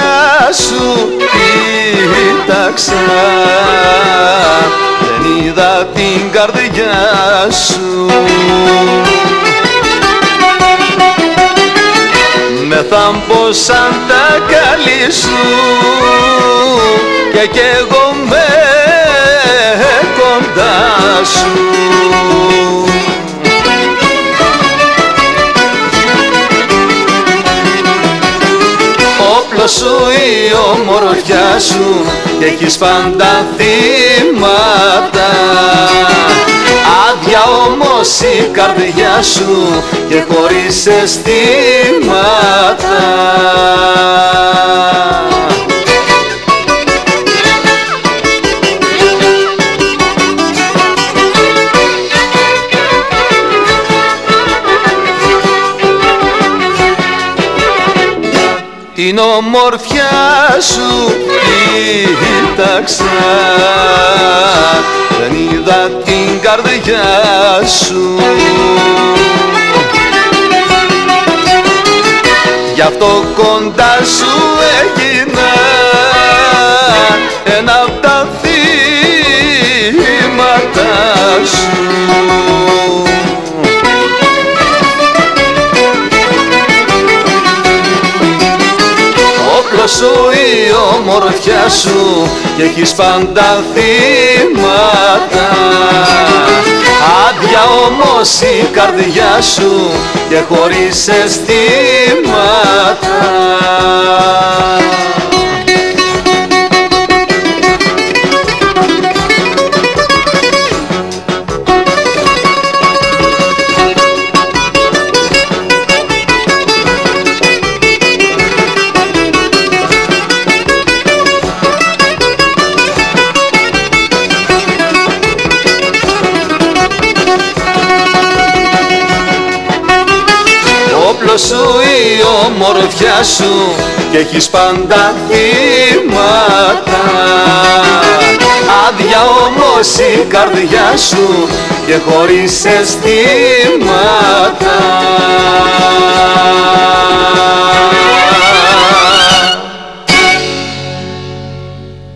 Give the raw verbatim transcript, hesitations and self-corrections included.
σου κοίταξα, δεν είδα την καρδιά σου. Με θάμπωσαν τα καλή σου και κι εγώ με κοντά σου. Όπλο σου η ομορφιά σου και έχεις πάντα θύματα, άδεια όμως η καρδιά σου και χωρίς αισθήματα. Την ομορφιά σου κοίταξα, δεν είδα την καρδιά σου. Γι' αυτό κοντά σου έγινα ένα απ' τα θύματα σου. Όπλο σου η ομορφιά σου και έχεις πάντα θύματα, άδεια όμως η καρδιά σου και χωρίς αισθήματα. Όπλο σου η ομορφιά σου και έχεις πάντα θύματα, άδεια όμως η καρδιά σου και χωρίς αισθήματα.